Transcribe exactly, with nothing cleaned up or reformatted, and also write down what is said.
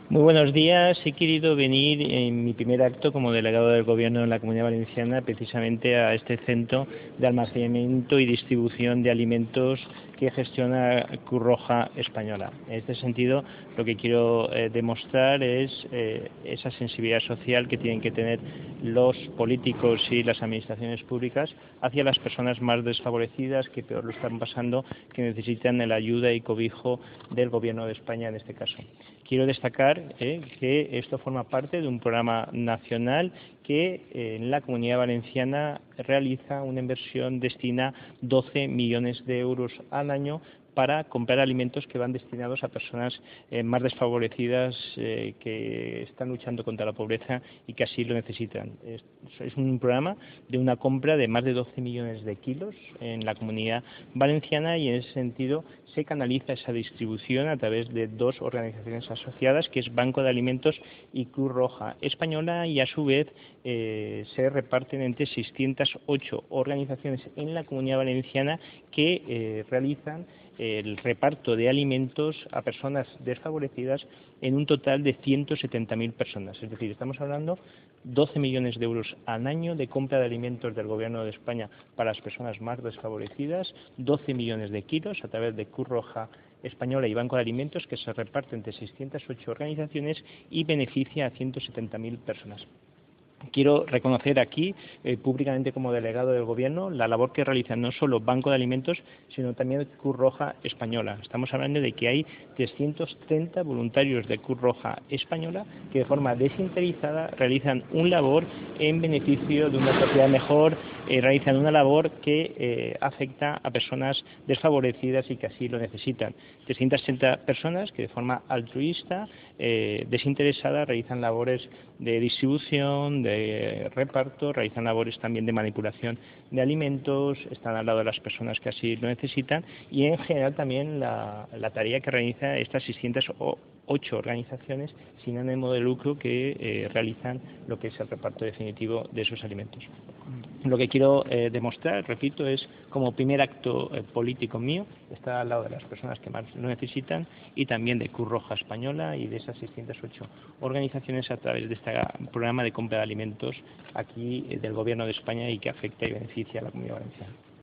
Muy buenos días. He querido venir en mi primer acto como delegado del Gobierno en la Comunidad Valenciana precisamente a este centro de almacenamiento y distribución de alimentos que gestiona Cruz Roja Española. En este sentido, lo que quiero eh, demostrar es eh, esa sensibilidad social que tienen que tener los políticos y las administraciones públicas hacia las personas más desfavorecidas que peor lo están pasando, que necesitan la ayuda y cobijo del Gobierno de España en este caso. Quiero destacar eh, que esto forma parte de un programa nacional que eh, en la Comunidad Valenciana realiza una inversión, destina doce millones de euros al año para comprar alimentos que van destinados a personas eh, más desfavorecidas eh, que están luchando contra la pobreza y que así lo necesitan. Es, es un programa de una compra de más de doce millones de kilos en la Comunidad Valenciana y en ese sentido se canaliza esa distribución a través de dos organizaciones asociadas, que es Banco de Alimentos y Cruz Roja Española, y a su vez eh, se reparten entre seiscientas ocho organizaciones en la Comunidad Valenciana que eh, realizan el reparto de alimentos a personas desfavorecidas en un total de ciento setenta mil personas. Es decir, estamos hablando de doce millones de euros al año de compra de alimentos del Gobierno de España para las personas más desfavorecidas, doce millones de kilos a través de Cruz Roja Española y Banco de Alimentos, que se reparte entre seiscientas ocho organizaciones y beneficia a ciento setenta mil personas. Quiero reconocer aquí, eh, públicamente como delegado del Gobierno, la labor que realiza no solo Banco de Alimentos, sino también Cruz Roja Española. Estamos hablando de que hay trescientos treinta voluntarios de Cruz Roja Española que de forma desinteresada realizan una labor en beneficio de una sociedad mejor, eh, realizan una labor que eh, afecta a personas desfavorecidas y que así lo necesitan. trescientas treinta personas que de forma altruista, eh, desinteresada, realizan labores de distribución, de reparto, realizan labores también de manipulación de alimentos, están al lado de las personas que así lo necesitan y en general también la, la tarea que realiza estas seiscientas ocho organizaciones sin ánimo de lucro que eh, realizan lo que es el reparto definitivo de esos alimentos. Lo que quiero eh, demostrar, repito, es como primer acto eh, político mío, estar al lado de las personas que más lo necesitan y también de Cruz Roja Española y de esas seiscientas ocho organizaciones a través de este programa de compra de alimentos aquí eh, del Gobierno de España y que afecta y beneficia a la Comunidad Valenciana.